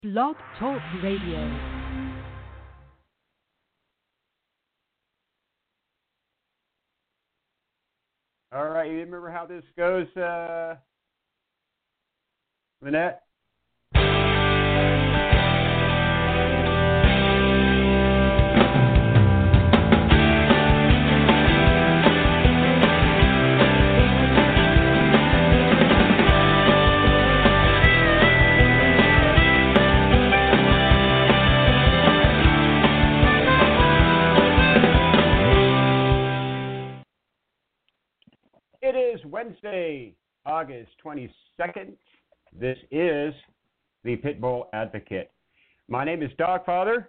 Blog Talk Radio. All right, you remember how this goes, Lynette? It is Wednesday, August 22nd. This is the Pitbull Advocate. My name is Dogfather,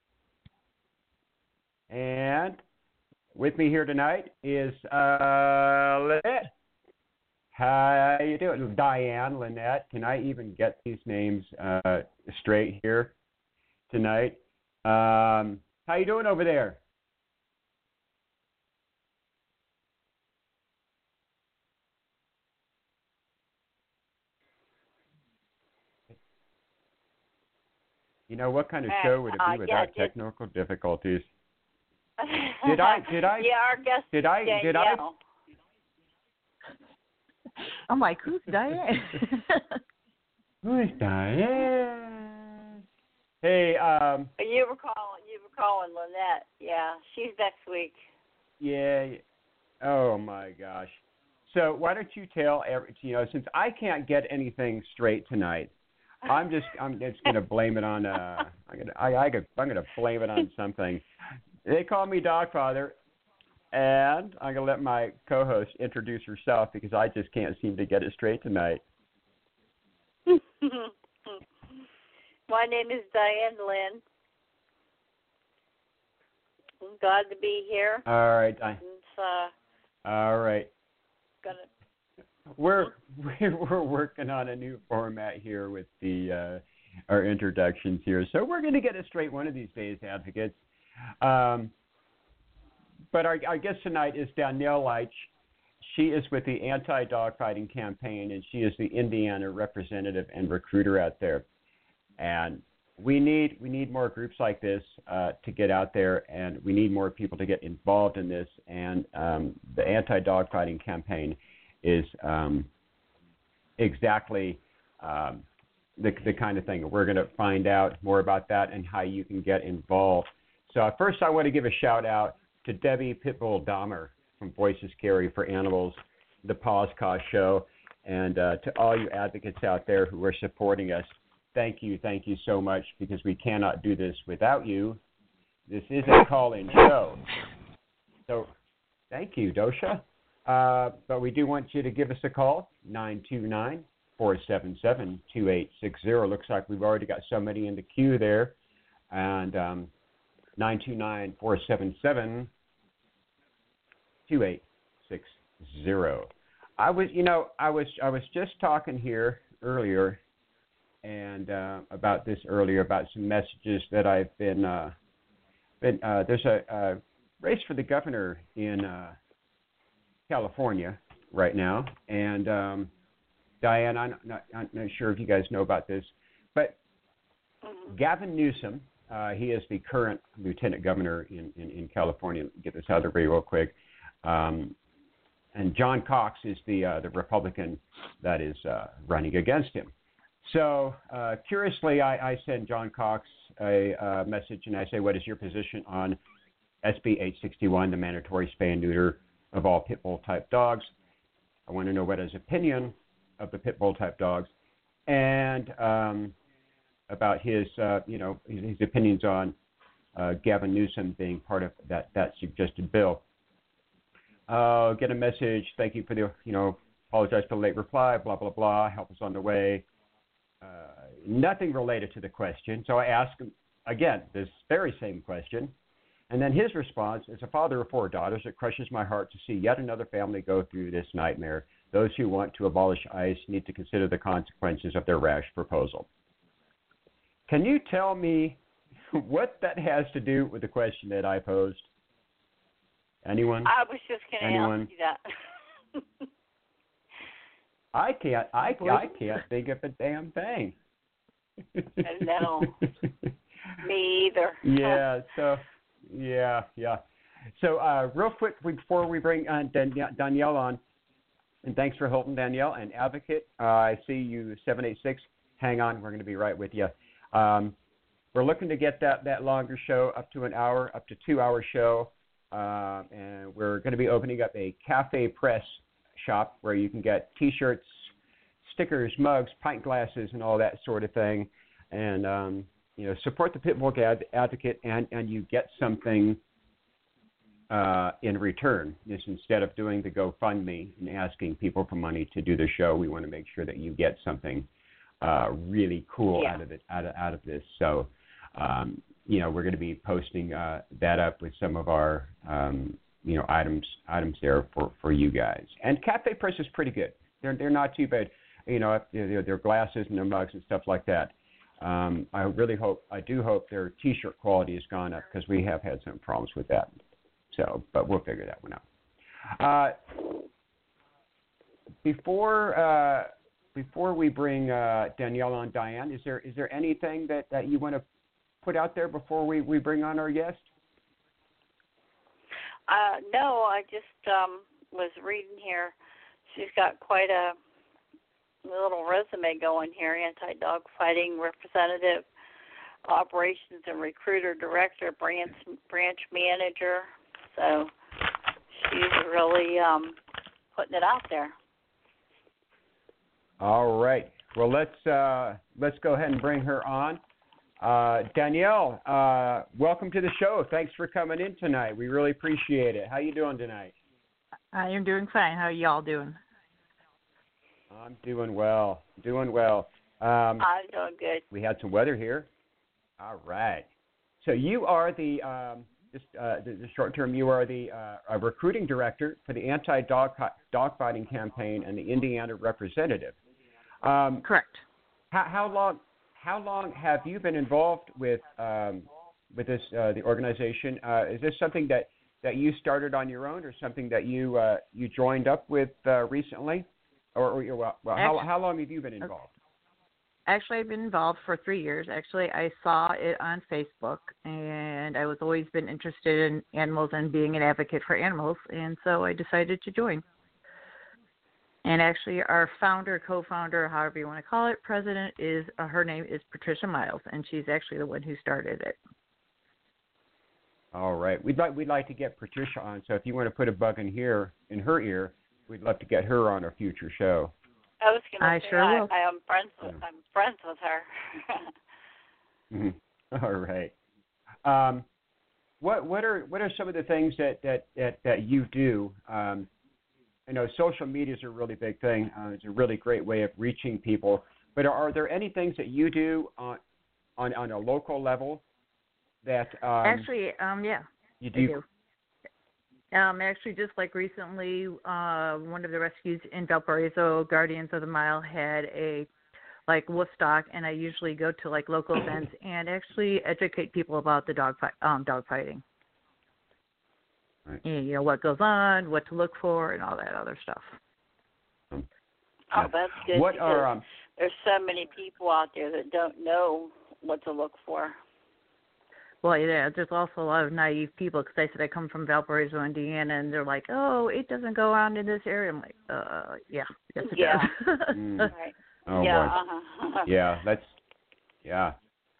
and with me here tonight is Lynette. How you doing? Diane, Lynette. Can I even get these names straight here tonight? How you doing over there? You know, what kind of show would it be without technical difficulties? Did I? Yeah, our guest Danielle. I'm like, who's Diane? Who's Diane? Hey, You were calling Lynette. Yeah, she's next week. Yeah. Oh my gosh. So why don't you tell since I can't get anything straight tonight, I'm just gonna blame it on I'm gonna blame it on something. They call me Dogfather, and I'm gonna let my co-host introduce herself because I just can't seem to get it straight tonight. My name is Diane Lynn. I'm glad to be here. All right. It's, all right. Gonna. We're working on a new format here with our introductions here, so we're going to get it straight one of these days, advocates. But our guest tonight is Danielle Leitch. She is with the Anti-Dogfighting Campaign, and she is the Indiana representative and recruiter out there. And we need more groups like this to get out there, and we need more people to get involved in this. And the Anti-Dogfighting Campaign is exactly the kind of thing. We're going to find out more about that and how you can get involved. So first I want to give a shout out to Debbie Pitbull Dahmer from Voices Carry for Animals, the Paws Cause Show, and to all you advocates out there who are supporting us. Thank you so much, because we cannot do this without you. This is a call-in show. So thank you, Dosha. But we do want you to give us a call, 929-477-2860. Looks like we've already got somebody in the queue there. And 929-477-2860. I was just talking here earlier about some messages that I've been there's a race for the governor in California right now, and Diane, I'm not sure if you guys know about this, but Gavin Newsom, he is the current lieutenant governor in California. Get this out of the way real quick, and John Cox is the Republican that is running against him. So curiously, I send John Cox a message, and I say, what is your position on SB 861, the mandatory spay and neuter of all pit bull type dogs? I want to know what his opinion of the pit bull type dogs, and about his opinions on Gavin Newsom being part of that suggested bill. Get a message. Thank you for the apologize for the late reply. Blah blah blah. Help us on the way. Nothing related to the question. So I ask him again this very same question. And then his response: as a father of 4 daughters, it crushes my heart to see yet another family go through this nightmare. Those who want to abolish ICE need to consider the consequences of their rash proposal. Can you tell me what that has to do with the question that I posed? Anyone? I was just going to ask you that. I can't think of a damn thing. No. Me either. Yeah. So, yeah. So, real quick before we bring Danielle on, and thanks for holding, Danielle, an advocate. I see you 786. Hang on, we're going to be right with you. We're looking to get that longer show up to an hour, up to 2-hour show, and we're going to be opening up a cafe press shop where you can get T-shirts, stickers, mugs, pint glasses, and all that sort of thing, and support the Pitbull Advocate, and you get something in return. Just instead of doing the GoFundMe and asking people for money to do the show, we want to make sure that you get something really cool out of it, out of this. So, we're going to be posting that up with some of our items there for you guys. And Cafe Press is pretty good. They're not too bad. Their glasses and their mugs and stuff like that. I do hope their T-shirt quality has gone up because we have had some problems with that. So, but we'll figure that one out. Before we bring Danielle on, Diane, is there anything that you want to put out there before we bring on our guest? No, I just was reading here. She's got quite a little resume going here. Anti-dog fighting representative, operations and recruiter director, branch manager. So she's really putting it out there. All right. Well, let's go ahead and bring her on. Danielle, welcome to the show. Thanks for coming in tonight. We really appreciate it. How you doing tonight? I am doing fine. How are y'all doing? I'm doing well. I'm doing good. We had some weather here. All right. So you are the short term. You are the recruiting director for the anti-dogfighting campaign and the Indiana representative. Correct. How long have you been involved with this the organization? Is this something that you started on your own, or something that you joined up with recently, how long have you been involved? Actually, I've been involved for 3 years. Actually, I saw it on Facebook, and I was always been interested in animals and being an advocate for animals, and so I decided to join. And actually, our founder, co-founder, however you want to call it, president, is her name is Patricia Miles, and she's actually the one who started it. All right, we'd like to get Patricia on. So if you want to put a bug in her ear, we'd love to get her on a future show. I was going to say, sure will. I'm friends with her. Mm-hmm. All right. What are some of the things that you do? I know social media is a really big thing. It's a really great way of reaching people. But are there any things that you do on a local level that actually, yeah, you do? I do. Actually, just like recently, one of the rescues in Valparaiso, Guardians of the Mile, had a wolf stock, and I usually go to local events and actually educate people about the dog fighting. Right. And, what goes on, what to look for, and all that other stuff. Oh, that's good. What are there's so many people out there that don't know what to look for. Well, yeah, there's also a lot of naive people, because I said I come from Valparaiso, Indiana, and they're like, oh, it doesn't go on in this area. I'm like, yeah, yes it does. Right. Oh, yeah. boy. Uh-huh. Yeah, that's, yeah.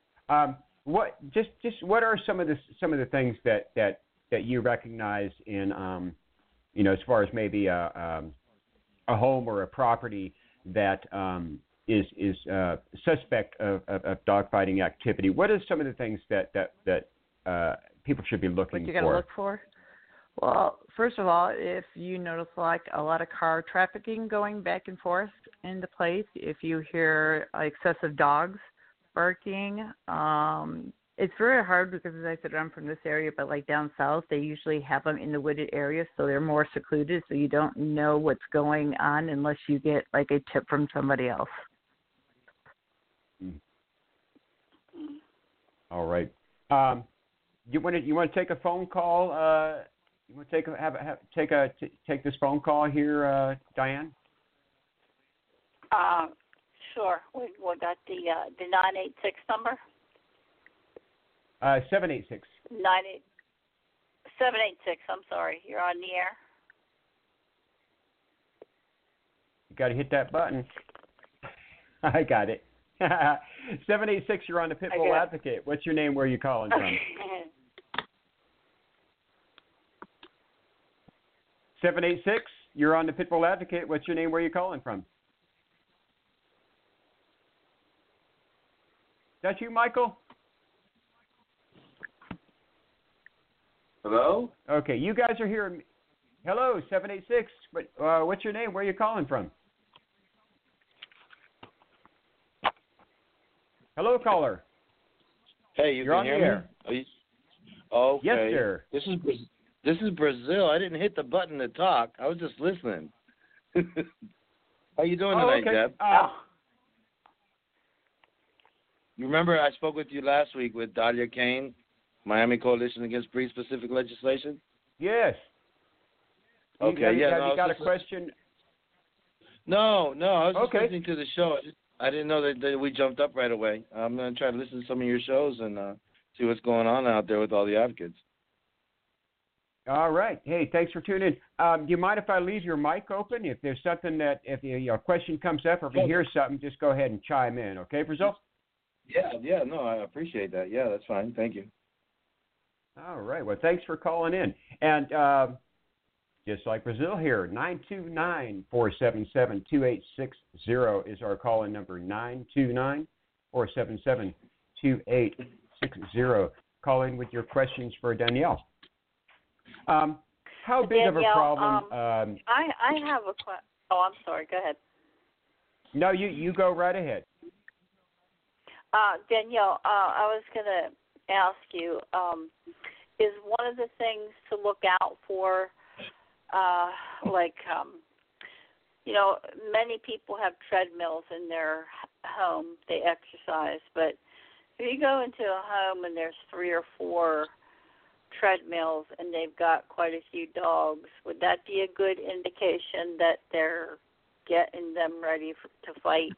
What are some of the things that you recognize in, as far as maybe a home or a property that is suspect of dogfighting activity? What are some of the things that people should be looking for? What you got to look for? Well, first of all, if you notice a lot of car trafficking going back and forth in the place, if you hear excessive dogs barking, it's very hard because, as I said, I'm from this area, but down south, they usually have them in the wooded areas, so they're more secluded, so you don't know what's going on unless you get a tip from somebody else. All right. You want to take a phone call? You want to take this phone call here, Diane? Sure. We got the 986 number. 786. 786. I'm sorry. You're on the air. You got to hit that button. I got it. 786. You're on the Pitbull Advocate. What's your name? Where are you calling from? 786. You're on the Pitbull Advocate. What's your name? Where are you calling from? That's you, Michael? Hello? Okay, you guys are here. Hello, 786. What's your name? Where are you calling from? Hello, caller. Hey, You're on the air. Okay. Yes, sir. This is Brazil. I didn't hit the button to talk. I was just listening. How you doing tonight, okay. Deb? You remember I spoke with you last week with Dahlia Kane, Miami Coalition Against Breed-Specific Legislation? Yes. Okay, you got a question? No, I was just listening to the show. I didn't know that we jumped up right away. I'm going to try to listen to some of your shows and see what's going on out there with all the advocates. All right. Hey, thanks for tuning in. Do you mind if I leave your mic open? If there's something if a question comes up or if you hear something, just go ahead and chime in. Okay, Brazil? Yeah, no, I appreciate that. Yeah, that's fine. Thank you. All right. Well, thanks for calling in. And just like Brazil here, 929-477-2860 is our call-in number, 929-477-2860. Call in with your questions for Danielle. How big Danielle, of a problem? I have a question. Oh, I'm sorry. Go ahead. No, you go right ahead. Danielle, I was going to ask you, is one of the things to look out for, many people have treadmills in their home. They exercise, but if you go into a home and there's 3 or 4 treadmills and they've got quite a few dogs, would that be a good indication that they're getting them ready to fight?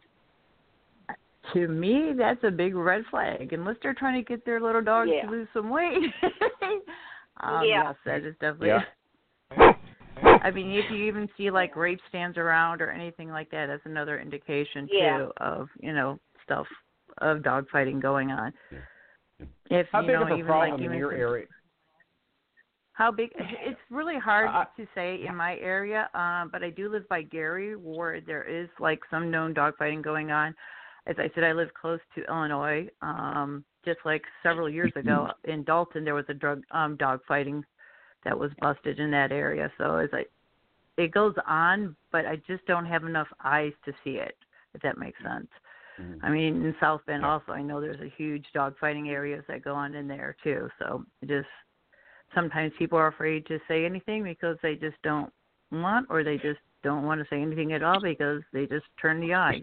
To me, that's a big red flag. Unless they're trying to get their little dogs to lose some weight. Yes, that is definitely. Yeah. I mean, if you even see like rape stands around or anything like that, that's another indication too of stuff of dog fighting going on. Yeah. If how big of a even problem like in your area? How big? It's really hard to say in my area, but I do live by Gary, where there is like some known dog fighting going on. As I said, I live close to Illinois. Just like several years ago in Dalton, there was a dog fighting that was busted in that area. So it goes on, but I just don't have enough eyes to see it, if that makes sense. Mm-hmm. I mean, in South Bend also, I know there's a huge dog fighting areas that go on in there too. So sometimes people are afraid to say anything because they just don't want, or they just don't want to say anything at all because they just turn the eye,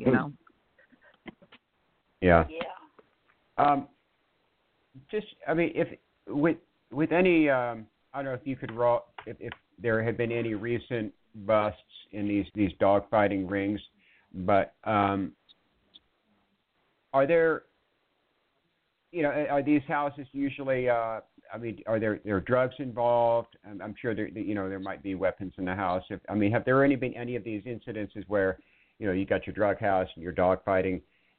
Yeah. Yeah. If with any, I don't know if you could if there had been any recent busts in these dog fighting rings, but are there, are these houses usually? Are there drugs involved? I'm sure there might be weapons in the house. Have there been any of these incidences where, you got your drug house and your dog fighting?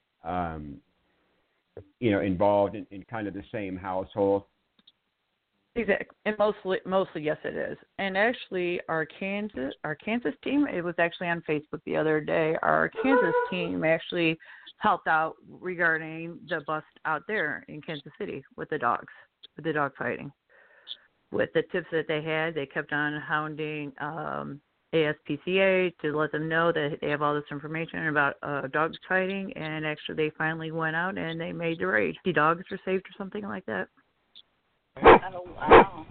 Involved in kind of the same household? Exactly, and mostly yes, it is. And actually, our Kansas team, it was actually on Facebook the other day. Our Kansas team actually helped out regarding the bust out there in Kansas City with the dog fighting. With the tips that they had, they kept on hounding ASPCA to let them know that they have all this information about dogs fighting, and actually they finally went out and they made the raid. The dogs were saved or something like that. Oh, wow.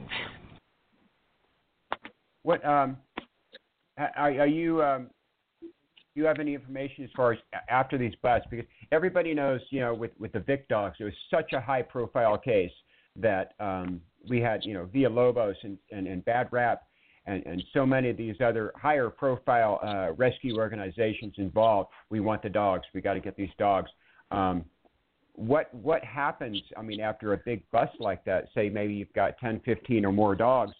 What are you? Do you have any information as far as after these busts? Because everybody knows, with the Vic dogs, it was such a high-profile case that we had, Villalobos and bad rap. and so many of these other higher profile rescue organizations involved. We want the dogs. We got to get these dogs. What happens, I mean, after a big bust like that, say maybe you've got 10, 15 or more dogs,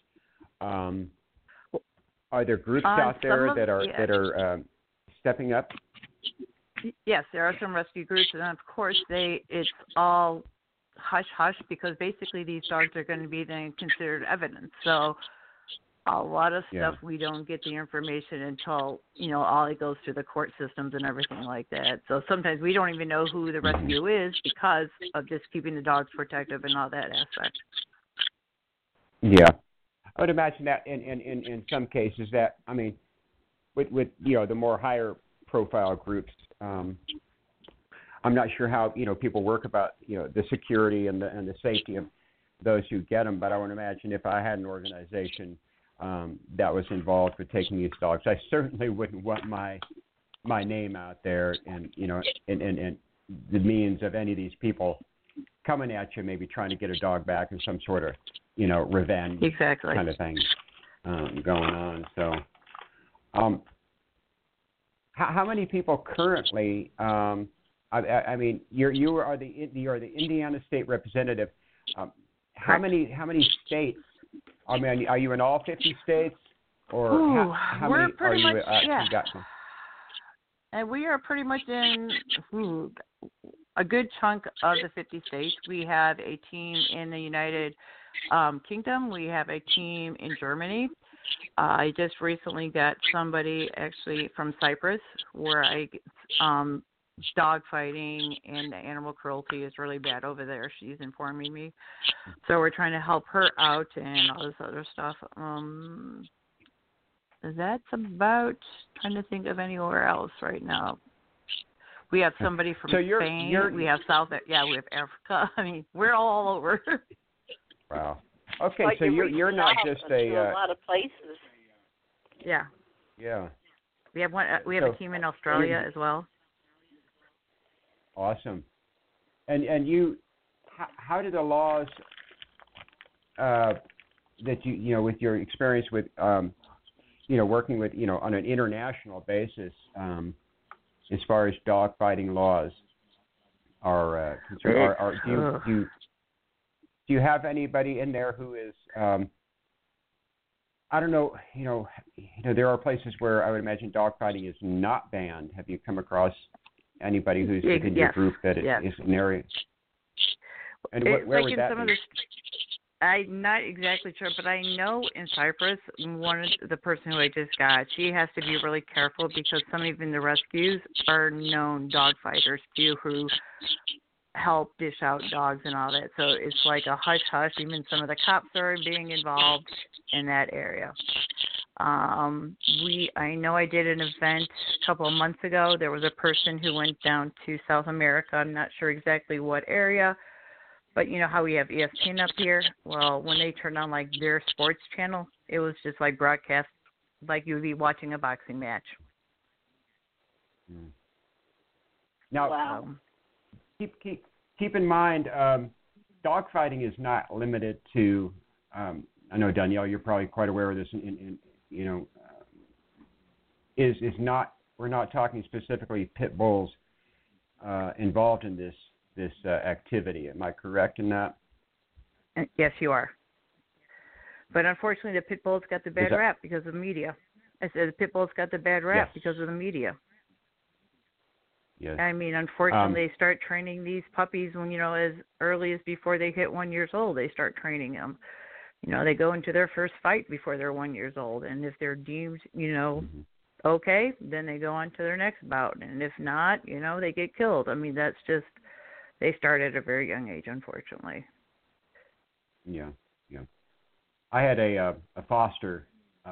are there groups out there that are stepping up? Yes, there are some rescue groups, and of course it's all hush-hush because basically these dogs are going to be then considered evidence. So a lot of stuff we don't get the information until, all it goes through the court systems and everything like that. So sometimes we don't even know who the rescue is because of just keeping the dogs protective and all that aspect. Yeah. I would imagine that in some cases that, I mean, with the more higher profile groups, I'm not sure how, people work about, the security and the safety of those who get them, but I would imagine if I had an organization that was involved with taking these dogs, I certainly wouldn't want my name out there and the means of any of these people coming at you, maybe trying to get a dog back or some sort of, revenge kind of thing going on. So, how many people currently? I mean, you are the Indiana State Representative. How many states? I mean, are you in all 50 states, or how many are you? And we are pretty much in a good chunk of the 50 states. We have a team in the United Kingdom. We have a team in Germany. I just recently got somebody actually from Cyprus, where dog fighting and animal cruelty is really bad over there. She's informing me. So we're trying to help her out and all this other stuff. That's about, trying to think of anywhere else right now. We have somebody from Spain. We have we have Africa. I mean, we're all over. Wow. Okay, so you're not just a lot of places. Yeah. Yeah. We have a team in Australia as well. Awesome. And you, how do the laws that you with your experience with working with on an international basis as far as dog fighting laws are concerned? Do you have anybody in there who is I don't know, there are places where I would imagine dog fighting is not banned. Have you come across anybody who's within your group that is an area? And where would that be? I'm not exactly sure, but I know in Cyprus, the person who I just got, she has to be really careful because some even the rescues are known dog fighters too, who help dish out dogs and all that. So it's like a hush-hush. Even some of the cops are being involved in that area. I know I did an event a couple of months ago. There was a person who went down to South America. I'm not sure exactly what area, but you know how we have ESPN up here? Well, when they turned on like their sports channel, it was just like broadcast like you would be watching a boxing match. Now, wow. Keep in mind, dogfighting is not limited to. I know Danielle, you're probably quite aware of this. Is not. We're not talking specifically pit bulls involved in this activity. Am I correct in that? Yes, you are. But unfortunately, the pit bulls got the bad rap because of the media. I said the pit bulls got the bad rap because of the media. Yes. I mean, unfortunately, they start training these puppies when, as early as before they hit 1 year old, they start training them. They go into their first fight before they're 1 year old. And if they're deemed, okay, then they go on to their next bout. And if not, they get killed. I mean, that's just, they start at a very young age, unfortunately. Yeah. I had a foster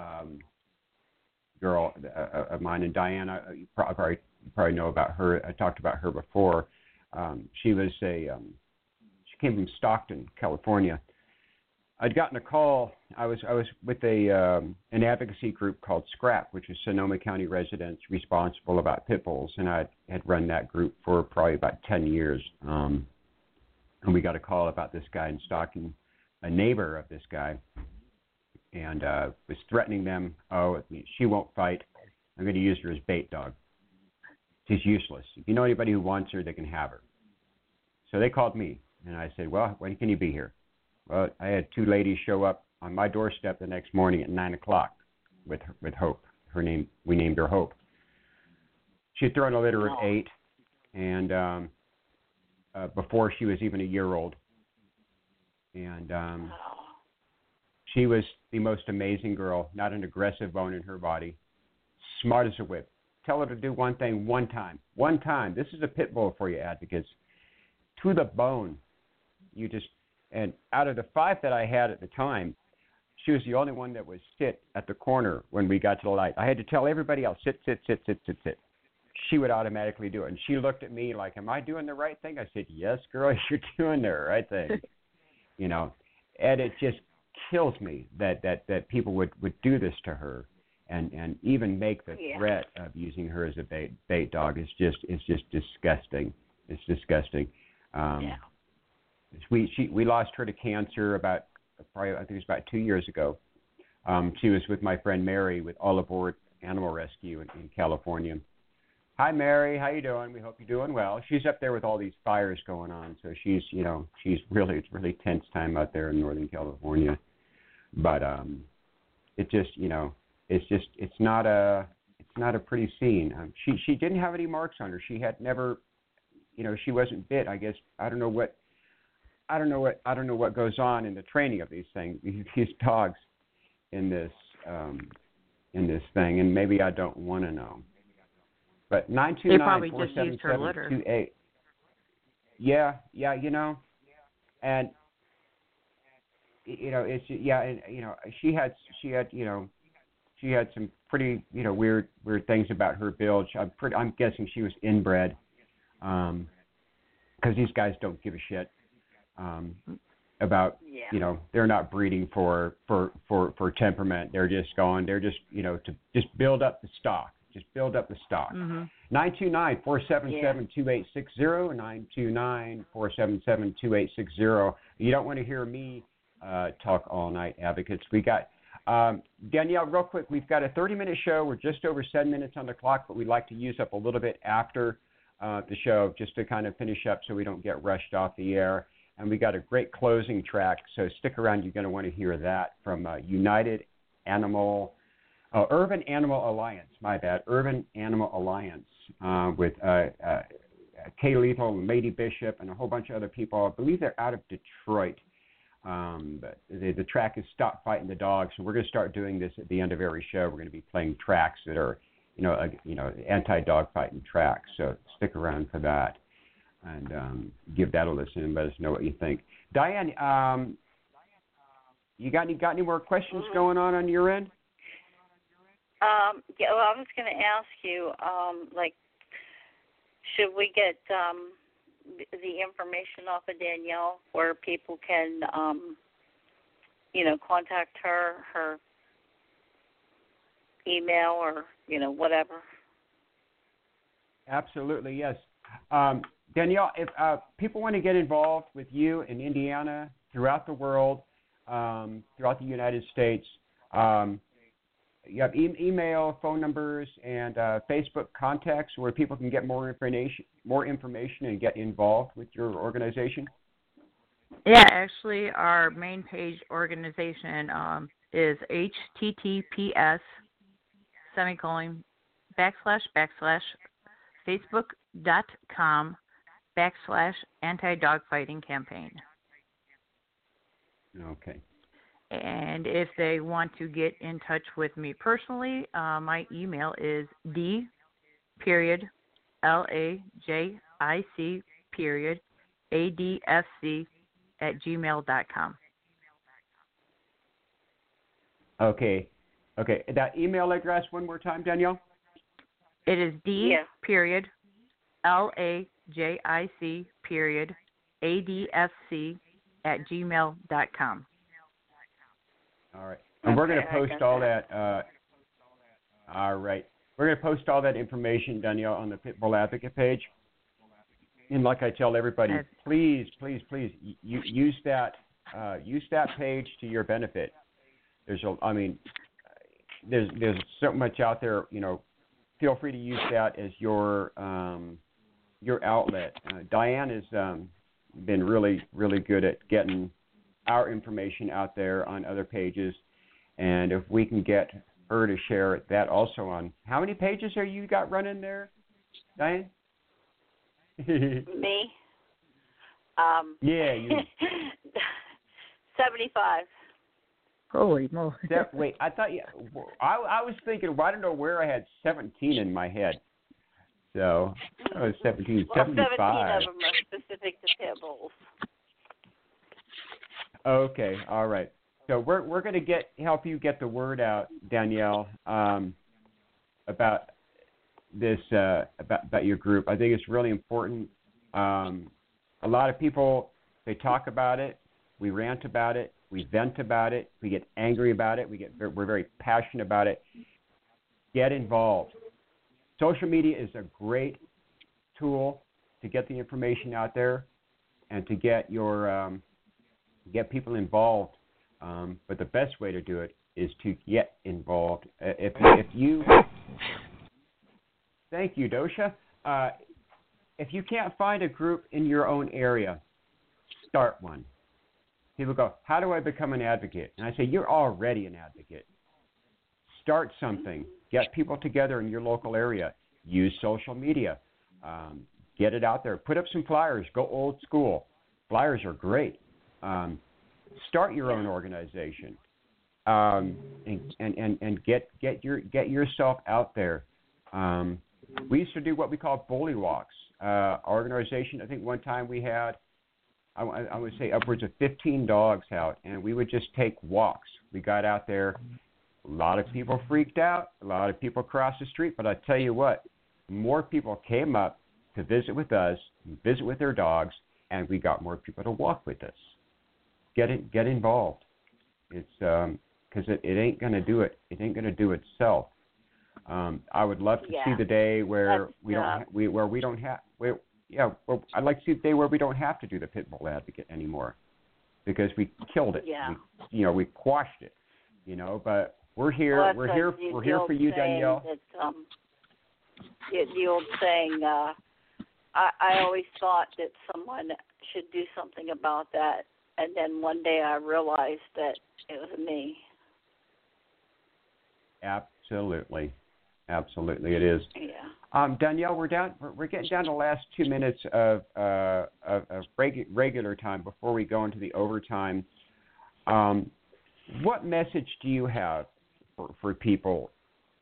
girl of mine, and Diana, you probably know about her. I talked about her before. She came from Stockton, California. I'd gotten a call. I was with an advocacy group called SCRAP, which is Sonoma County Residents Responsible About Pit Bulls, and I had run that group for probably about 10 years. And we got a call about this guy in Stockton, a neighbor of this guy, and was threatening them. Oh, she won't fight. I'm going to use her as bait dog. She's useless. If you know anybody who wants her, they can have her. So they called me, and I said, well, when can you be here? Well, I had two ladies show up on my doorstep the next morning at 9 o'clock with Hope. Her name, we named her Hope. She had thrown a litter of 8, and before she was even a year old. And she was the most amazing girl, not an aggressive bone in her body, smart as a whip. Tell her to do one thing one time. One time. This is a pit bull for you, advocates. To the bone. And out of the 5 that I had at the time, she was the only one that would sit at the corner when we got to the light. I had to tell everybody else, sit. She would automatically do it. And she looked at me like, am I doing the right thing? I said, yes, girl, you're doing the right thing. You know, and it just kills me that people would do this to her and even make the threat of using her as a bait dog. It's just disgusting. It's disgusting. We lost her to cancer I think it was about 2 years ago. She was with my friend Mary with All Aboard Animal Rescue in California. Hi, Mary. How you doing? We hope you're doing well. She's up there with all these fires going on, so it's really tense time out there in Northern California. But it's not a pretty scene. She didn't have any marks on her. She had never, she wasn't bit. I guess I don't know what goes on in the training of these things, these dogs in this thing, and maybe I don't want to know. But 929-477-28. Yeah, and she had some pretty weird things about her build. I'm guessing she was inbred, because these guys don't give a shit about they're not breeding for temperament. They're just to just build up the stock. Just build up the stock. 929-477-2860, 929-477-2860. You don't want to hear me talk all night, advocates. We got, Danielle, real quick, we've got a 30-minute show. We're just over 7 minutes on the clock, but we'd like to use up a little bit after the show just to kind of finish up so we don't get rushed off the air. And we got a great closing track, so stick around. You're going to want to hear that from Urban Animal Alliance, Urban Animal Alliance with Kay Lethal, Lady Bishop, and a whole bunch of other people. I believe they're out of Detroit. But the track is Stop Fighting the Dogs, so we're going to start doing this at the end of every show. We're going to be playing tracks that are, anti-dog fighting tracks, so stick around for that and give that a listen and let us know what you think. Diane, you got any more questions going on your end? I was going to ask you, should we get the information off of Danielle where people can, contact her email or, whatever? Absolutely, yes. Danielle, if people want to get involved with you in Indiana, throughout the world, throughout the United States, you have email, phone numbers, and Facebook contacts where people can get more information and get involved with your organization? Yeah, actually, our main page organization is https://facebook.com/anti-dogfighting campaign. Okay. And if they want to get in touch with me personally, my email is d.LAJIC.ADFC@gmail.com. Okay. That email address one more time, Danielle? It is d.LAJIC.ADFC@gmail.com. All right. And we're going to post all that. All right. We're going to post all that information, Danielle, on the Pitbull Advocate page. And like I tell everybody, please, use that page to your benefit. there's so much out there. Feel free to use that as your outlet. Diane has been really, really good at getting our information out there on other pages, and if we can get her to share that also on, how many pages are you got running there, Diane? Me? Yeah, you. 75. Holy moly! Wait, I thought I was thinking. Well, I don't know where I had 17 in my head. So I was 17, well, 75. 17 of them are specific to pit bulls. Okay, all right. So we're going to help you get the word out, Danielle, about this about your group. I think it's really important. A lot of people, they talk about it, we rant about it, we vent about it, we get angry about it, we're very passionate about it. Get involved. Social media is a great tool to get the information out there and to get get people involved. But the best way to do it is to get involved. If you, thank you, Dosha. If you can't find a group in your own area, start one. People go, how do I become an advocate? And I say, you're already an advocate. Start something. Get people together in your local area. Use social media. Get it out there. Put up some flyers. Go old school. Flyers are great. Start your own organization, and get yourself out there. We used to do what we call bully walks. Our organization, I think one time we had, I would say upwards of 15 dogs out, and we would just take walks. We got out there. A lot of people freaked out. A lot of people crossed the street. But I tell you what, more people came up to visit with us, visit with their dogs, and we got more people to walk with us. Get involved. It's because it ain't going to do it. It ain't going to do itself. I would love to see the day where I'd like to see the day where we don't have to do the pit bull advocate anymore, because we killed it. Yeah. We quashed it. But we're here. Well, we're here for you, Danielle. The old saying. I always thought that someone should do something about that, and then one day I realized that it was me. Absolutely, it is. Yeah. Danielle, we're getting down to the last 2 minutes of regular time before we go into the overtime. What message do you have for people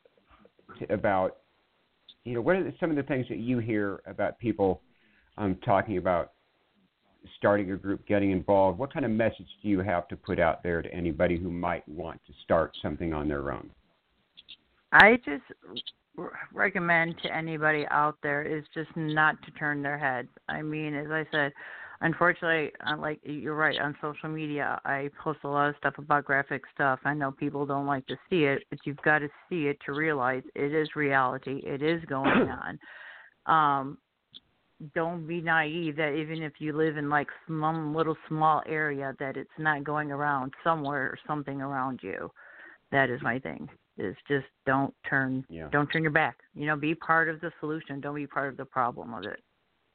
about, what are some of the things that you hear about people talking about starting a group, getting involved? What kind of message do you have to put out there to anybody who might want to start something on their own? I just recommend to anybody out there is just not to turn their heads. I mean, as I said, unfortunately, like you're right, on social media, I post a lot of stuff about graphic stuff. I know people don't like to see it, but you've got to see it to realize it is reality. It is going on. Don't be naive that even if you live in like some little small area, that it's not going around somewhere or something around you. That is my thing. Is just don't turn your back. Be part of the solution. Don't be part of the problem of it.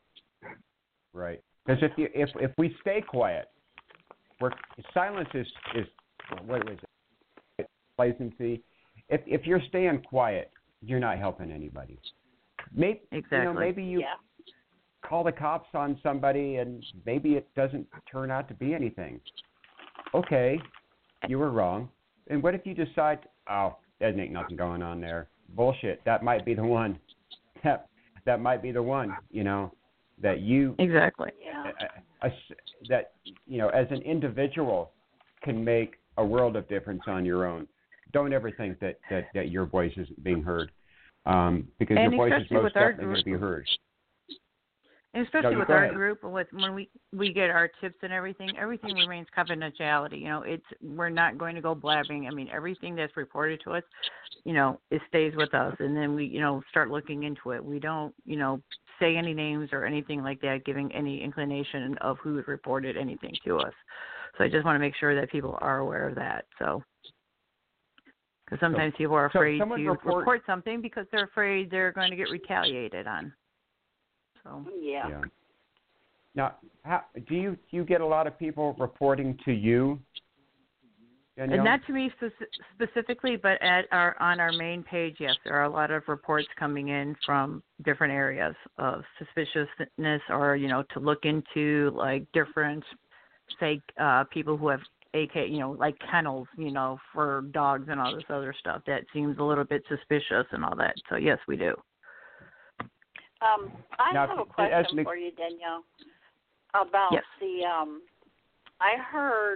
Right. Because if we stay quiet, silence is what is it? Complacency. If you're staying quiet, you're not helping anybody. Exactly. Maybe you call the cops on somebody, and maybe it doesn't turn out to be anything. Okay, you were wrong. And what if you decide, there ain't nothing going on there? Bullshit. That might be the one. That might be the one. That you exactly that as an individual can make a world of difference on your own. Don't ever think that your voice isn't being heard, because your voice is most definitely going to be heard. And especially with our group, when we get our tips and everything remains confidentiality. We're not going to go blabbing. I mean, everything that's reported to us, it stays with us, and then we, start looking into it. We don't, say any names or anything like that, giving any inclination of who reported anything to us. So I just want to make sure that people are aware of that. So. Because sometimes people are afraid to report something because they're afraid they're going to get retaliated on. So yeah. Now, do you get a lot of people reporting to you, Danielle? And not to me specifically, but on our main page, yes, there are a lot of reports coming in from different areas of suspiciousness, or to look into like different, say, people who have like kennels, for dogs and all this other stuff that seems a little bit suspicious and all that. So yes, we do. I have a question for you, Danielle, about the. I heard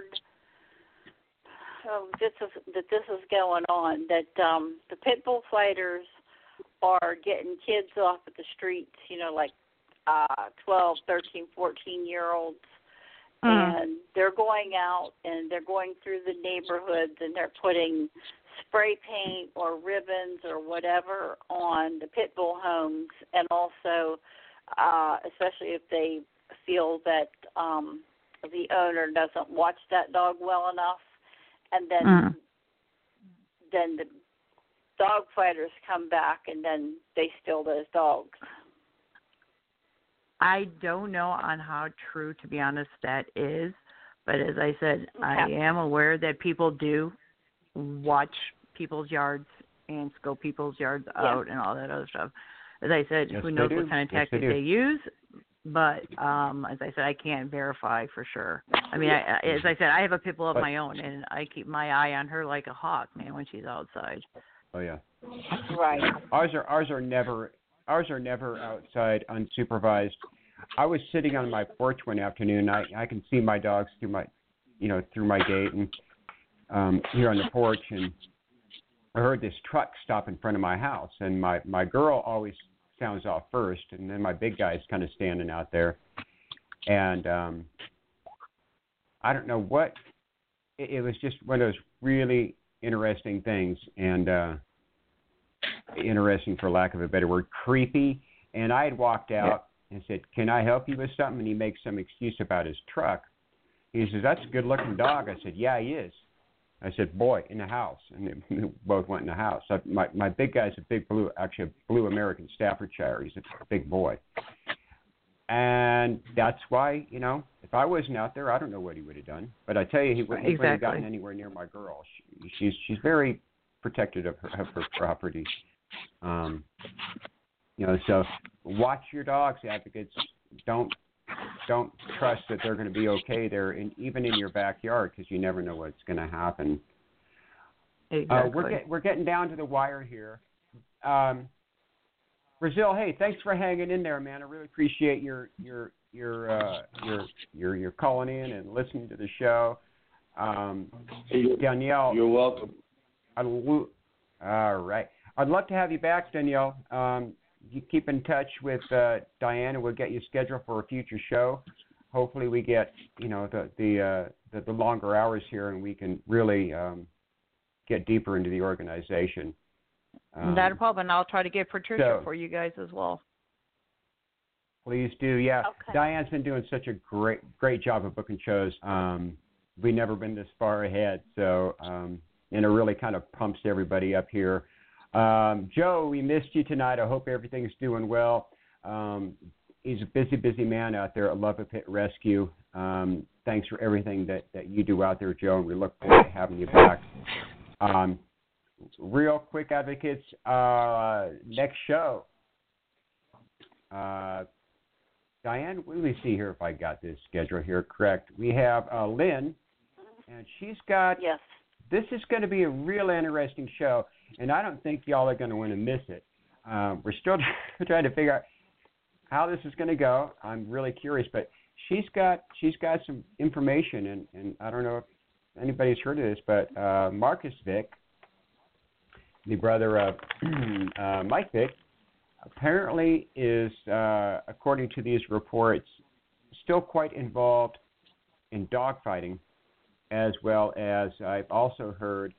this is going on, that the pit bull fighters are getting kids off at the streets, like 12, 13, 14-year-olds, and they're going out and they're going through the neighborhoods and they're putting spray paint or ribbons or whatever on the pit bull homes, and also especially if they feel that the owner doesn't watch that dog well enough, and then the dog fighters come back and then they steal those dogs. I don't know on how true, to be honest, that is, but as I said, I am aware that people do watch people's yards and scope people's yards out and all that other stuff. As I said, who knows what kind of tactics they use, but as I said, I can't verify for sure. I mean, as I said, I have a pit bull of my own, and I keep my eye on her like a hawk, man, when she's outside. Oh yeah. Right. Ours are never outside unsupervised. I was sitting on my porch one afternoon. I can see my dogs through my gate and here on the porch, and I heard this truck stop in front of my house, and my girl always sounds off first, and then my big guy's kind of standing out there, and I don't know what. It was just one of those really interesting things, and interesting for lack of a better word, creepy. And I had walked out and said, "Can I help you with something?" And he makes some excuse about his truck. He says, "That's a good-looking dog." I said, "Yeah, he is." I said, "Boy, in the house." And they both went in the house. My big guy's a blue American Staffordshire. He's a big boy. And that's why, if I wasn't out there, I don't know what he would have done. But I tell you, he wouldn't have gotten anywhere near my girl. She's very protective of her property. So watch your dogs, advocates. Don't trust that they're going to be okay there, even in your backyard, because you never know what's going to happen. Exactly. We're getting down to the wire here. Brazil, hey, thanks for hanging in there, man. I really appreciate your calling in and listening to the show. Danielle, you're welcome. All right. I'd love to have you back, Danielle. You keep in touch with Diane, and we'll get you scheduled for a future show. Hopefully, we get the longer hours here, and we can really get deeper into the organization. Not a problem, and I'll try to get Patricia for you guys as well. Please do, yeah. Okay. Diane's been doing such a great job of booking shows. We've never been this far ahead, so and it really kind of pumps everybody up here. Joe, we missed you tonight. I hope everything's doing well. He's a busy man out there at Love a Pit Rescue. Thanks for everything that you do out there, Joe, and we look forward to having you back. Real quick, advocates, next show. Diane, let me see here if I got this schedule here correct. We have Lynn, and she's got, this is going to be a real interesting show, and I don't think y'all are going to want to miss it. We're still trying to figure out how this is going to go. I'm really curious, but she's got some information, and I don't know if anybody's heard of this, but Marcus Vick, the brother of Mike Vick, apparently is, according to these reports, still quite involved in dogfighting, as well as I've also heard.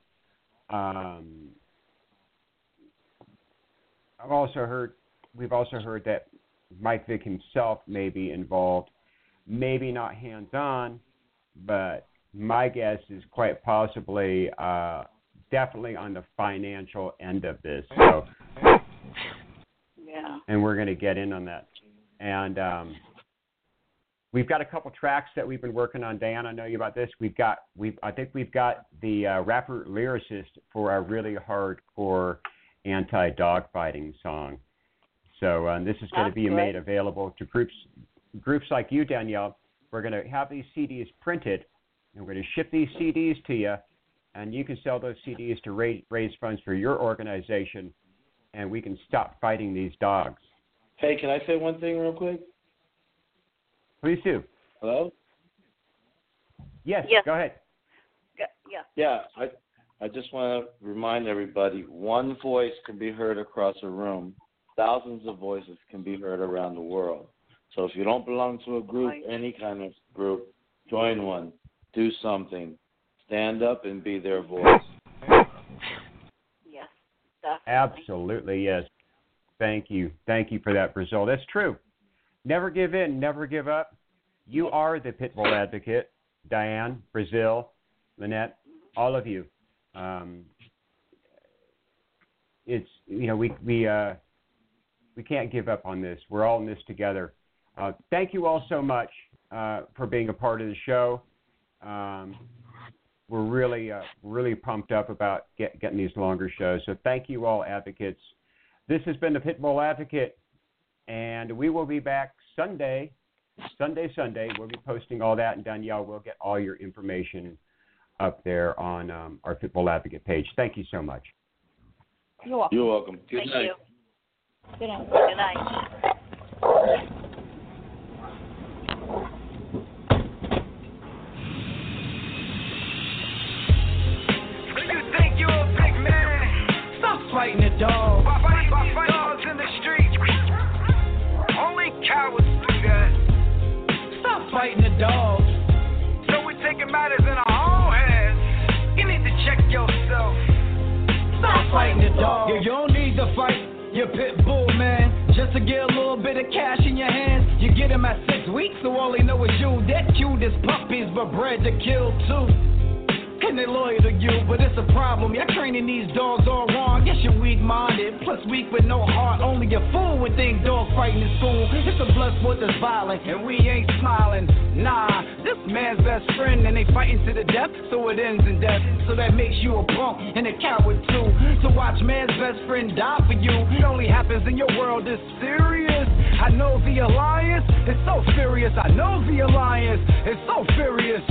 We've also heard that Mike Vick himself may be involved, maybe not hands-on, but my guess is quite possibly definitely on the financial end of this. So, yeah. And we're going to get in on that. And we've got a couple tracks that we've been working on. Diane, I know you about this. I think we've got the rapper lyricist for our really hardcore anti-dog fighting song. So this is going to be made available to groups like you, Danielle. We're going to have these CDs printed, and we're going to ship these CDs to you, and you can sell those CDs to raise funds for your organization, and we can stop fighting these dogs. Hey, can I say one thing real quick? Please do. Hello? Yes. Go ahead. Yeah, I just want to remind everybody, one voice can be heard across a room. Thousands of voices can be heard around the world. So if you don't belong to a group, any kind of group, join one. Do something. Stand up and be their voice. Yes, definitely. Absolutely, yes. Thank you. Thank you for that, Brazil. That's true. Never give in. Never give up. You are the Pitbull Advocate. Diane, Brazil, Lynette, all of you. It's, we can't give up on this. We're all in this together. Thank you all so much for being a part of the show. We're really pumped up about getting these longer shows. So thank you all, advocates. This has been the Pitbull Advocate, and we will be back Sunday. We'll be posting all that, and Danielle will get all your information up there on our Pitbull Advocate page. Thank you so much. You're welcome. You're welcome. Good Thank night. you. Good night. Good night. Fighting the dogs. Fighting dogs in the street. Only cowards do that. Stop fighting the dogs. So we're taking matters in our own hands. You need to check yourself. Stop fighting the dogs. You don't need to fight your pit bull, man. Just to get a little bit of cash in your hands. You get them at 6 weeks, so all they know is you. They're cute as puppies, but bred to kill too. And they loyal to you, but it's a problem. You're training these dogs all wrong. Yes, you're weak-minded, plus weak with no heart. Only a fool would think dog fighting is cool. It's a blood sport that's violent, and we ain't smiling. Nah, this man's best friend, and they fighting to the death, so it ends in death. So that makes you a punk and a coward too. To watch man's best friend die for you, it only happens in your world. It's serious. I know the alliance is so furious. I know the alliance is so furious.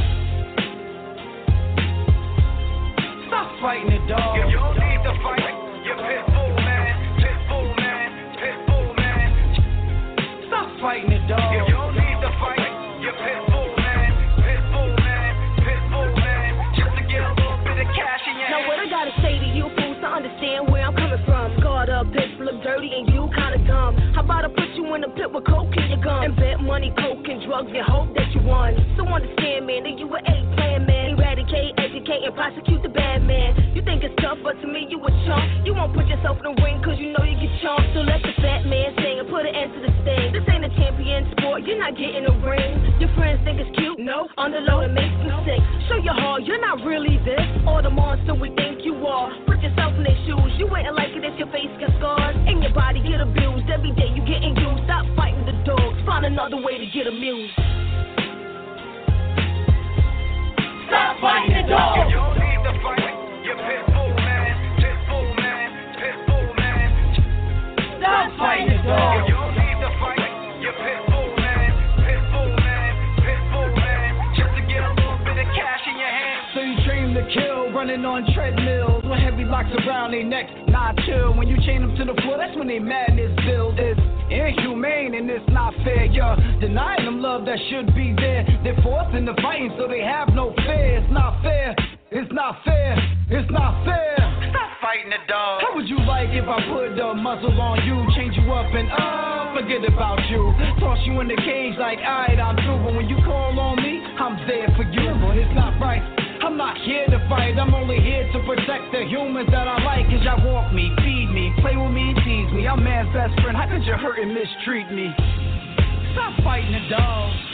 Stop fighting the dog. You don't need to fight. You're Pitbull, man. Pitbull, man. Pitbull, man. Stop fighting the dog. You don't need to fight. You're Pitbull, man. Pitbull, man. Pitbull, man. Just to get a little bit of cash in your hand. Now what I gotta say to you fools to understand where I'm coming from. Scarred up, piss look dirty, and you kinda dumb. How about I put you in a pit with coke in your gum and bet money, coke, and drugs and hope that you won. So understand, man, that you an A-plan, man. Eradicate, educate, and prosecute the bad man. You think it's tough, but to me you a chump. You won't put yourself in the ring cause you know you get chumped. So let the fat man sing and put an end to the sting. This ain't a champion sport, you're not getting a ring. Your friends think it's cute, no, on the low it makes them sick. Show your heart, you're not really this, or the monster we think you are. Put yourself in their shoes, you wouldn't like it if your face got scars. And your body get abused, every day you getting used. Stop fighting the dogs, find another way to get amused. Stop fighting the dogs. You don't need to fight. You're Pitbull, man. Pitbull, man. Pitbull, man. Stop fighting the dogs. You don't need to fight. You're Pitbull, man. Pitbull, man. Pitbull, man. Just to get a little bit of cash in your hand. So you train to kill, running on treadmills with heavy locks around their necks. Nah, chill. When you chain them to the floor, that's when they madness builds. It's inhumane and it's not fair. You're denying them love that should be there. They're forcing the fighting so they have no fear. It's not fair. It's not fair. It's not fair. Stop fighting the dog. How would you like if I put the muzzle on you, change you up and forget about you, toss you in the cage like alright, I'm through. But when you call on me, I'm there for you. It's not right. I'm not here to fight, I'm only here to protect the humans that I like. Cause y'all walk me, feed me, play with me, tease me. I'm man's best friend, how could you hurt and mistreat me? Stop fighting the dogs.